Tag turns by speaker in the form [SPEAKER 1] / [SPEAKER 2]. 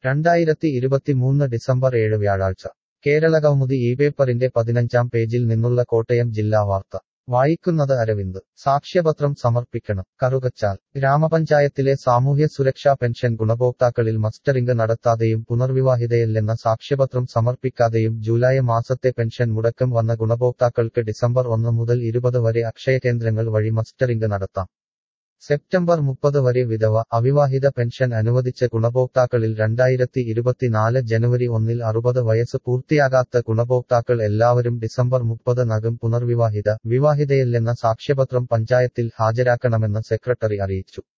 [SPEAKER 1] 2023 December 7 വ്യാഴാഴ്ച കേരളകൗമുദി പേപ്പറിന്റെ 15-ാം പേജിൽ നിന്നുള്ള കോട്ടയം ജില്ലാ വാർത്ത വായിക്കുന്നത് അരവിന്ദ്. സാക്ഷ്യപത്രം സമർപ്പിക്കണം. കറുകച്ചാൽ ഗ്രാമപഞ്ചായത്തിലെ സാമൂഹ്യ സുരക്ഷാ പെൻഷൻ ഗുണഭോക്താക്കളിൽ മസ്റ്ററിംഗ് നടത്താതെയും പുനർവിവാഹിതയല്ലെന്ന സാക്ഷ്യപത്രം സമർപ്പിക്കാതെയും ജൂലൈ മാസത്തെ പെൻഷൻ മുടക്കം വന്ന ഗുണഭോക്താക്കൾക്ക് ഡിസംബർ 1 മുതൽ 20 വരെ അക്ഷയകേന്ദ്രങ്ങൾ വഴി മസ്റ്ററിംഗ് നടത്താം. സെപ്റ്റംബർ 30 വരെ വിധവ, അവിവാഹിത പെൻഷൻ അനുവദിച്ച ഗുണഭോക്താക്കളിൽ 2024 ജനുവരി 1 60 വയസ്സ് പൂർത്തിയാകാത്ത ഗുണഭോക്താക്കൾ എല്ലാവരും ഡിസംബർ 30-നകം വിവാഹിതയല്ലെന്ന സാക്ഷ്യപത്രം പഞ്ചായത്തിൽ ഹാജരാക്കണമെന്ന് സെക്രട്ടറി അറിയിച്ചു.